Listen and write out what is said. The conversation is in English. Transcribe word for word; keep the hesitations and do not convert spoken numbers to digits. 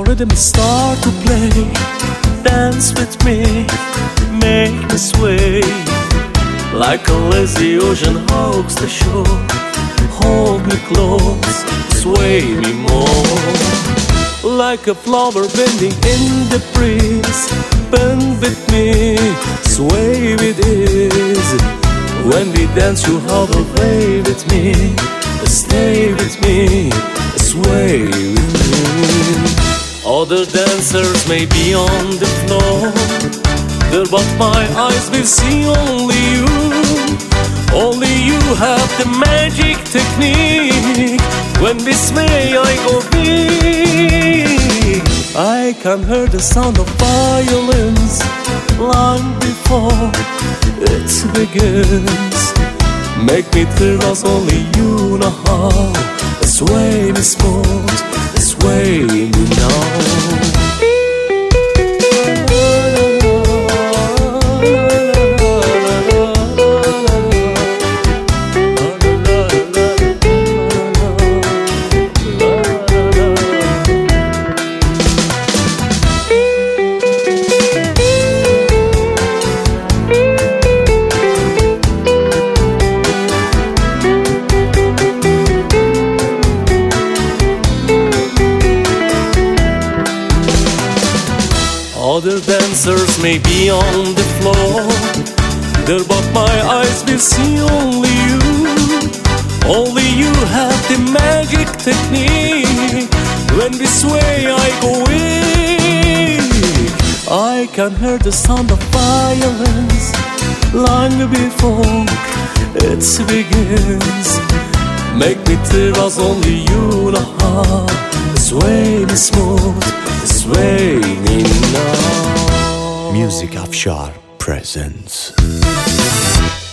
rhythm start to play. Dance with me, make me sway. Like a lazy ocean hugs the shore. Hold me close, sway me more. Like a flower bending in the breeze. Bend with me, sway with ease. When we dance you hover, play with me. Stay with me, sway with me. Other dancers may be on the floor there, but my eyes will see only you. Only you have the magic technique. When we sway I go big. I can hear the sound of violins long before it begins. Make me thrill as only you know how. Sway me smooth, sway me now. Other dancers may be on the floor there, but my eyes will see only you. Only you have the magic technique. When we sway I go weak. I can hear the sound of violence long before it begins. Make me thrill as only you know how. Sway me smooth, sway me now. Music Afshar presents